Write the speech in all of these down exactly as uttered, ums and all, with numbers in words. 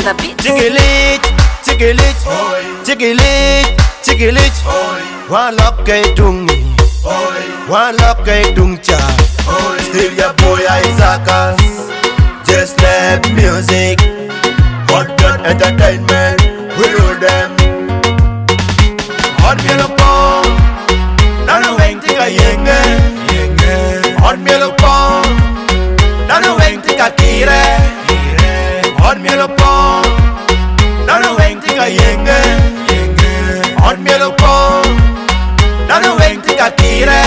the beat. Chikilit, chikilit, chikilit, chikilit. One lock kay dung, one lock kay dung cha. Still your boy Isaac. Just let music, hot dot entertainment. We rule them. Hot meal upon, nana weng tika yenge. Hot meal upon, nana weng tika kire. Hot meal upon, nana weng tika yenge. Hot meal upon, nana weng tika kire.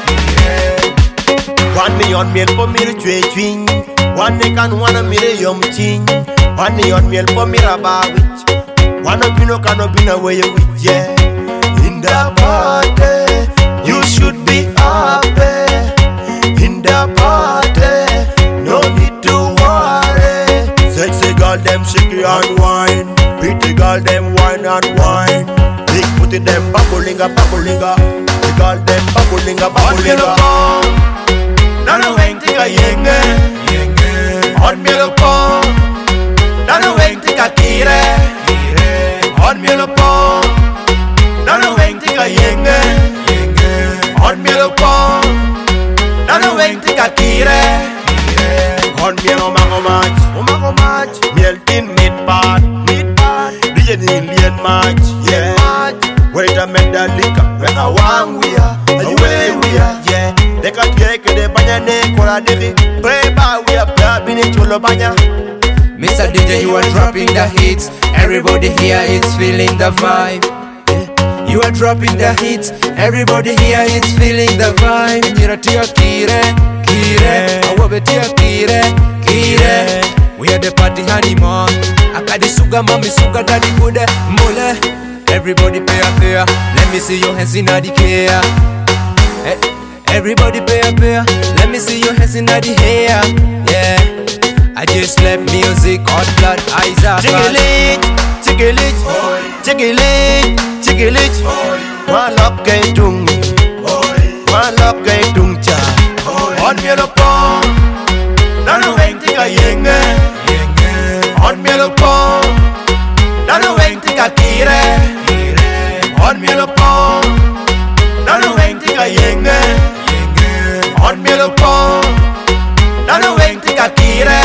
One me on meal for me to twing. One me can one me the yum ching. One me on meal for me about which. One of you no cannot be away with yeah. In the party, you should be happy. In the party, no need to worry. Sexy girl them shake and wine. Pretty girl them wine and wine. Big putty them bubbling up, bubbling up. The girl them bubbling up, bubbling up. Nana weng tika yenge, hot meal upon. Nana weng tika kire, hot meal upon. Nana weng tika yenge, hot meal upon. Nana weng tika kire, hot meal omango match, omango match. Meal tin meat pot, meat pot. D J Indian match, yeah. Wait a minute, that liquor, when I want we are, away we are, yeah. They can't take the banyane, kola devi. Pray by we are grabbing it to Lobanya. Mister D J, you are dropping the hits. Everybody here is feeling the vibe. Yeah. You are dropping the hits. Everybody here is feeling the vibe. Nyira tia kire, kire. Awabe tia kire, kire. We are the party honeymoon. Akadi suga mami suga daddy kude mole. Everybody pay a pay. Let me see your hands in the air. Hey. Everybody pay a pay. Let me see your hands in the hair. Yeah. I just left music, hot blood, Isaac. Chikilit, chikilit, chikilit, chikilit. One lock kay dung, one lock kay dung cha. Hot meal upon, nana weng tika yenge. Hot meal upon, nana weng tika kire. Hot meal upon, nana weng tika yenge. Hot meal upon, nana weng tika kire.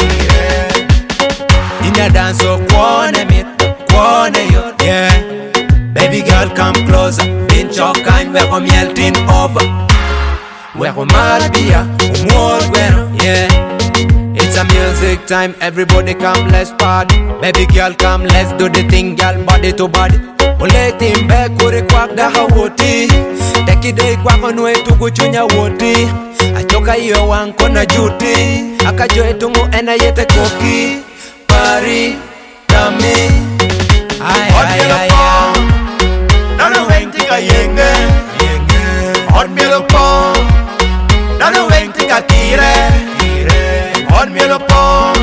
In a dance, so kwane me, kwane yo, yeah. Baby girl, come closer. In chokan, we come yelting over. We come malbia, more bueno, yeah. It's a music time, everybody come, let's party. Baby girl, come, let's do the thing, girl, body to body. Ule timbe kuri kwak da hawoti. Teki day kwak onwe tugu chunya woti. Achoka iyo wanko na juti. Akajoe tungu ena yete koki. Pari, tami. Ay, ay, ay, ay. Nana weng tika yenge. Hot meal upon. Nana weng tika kire. Hot meal upon.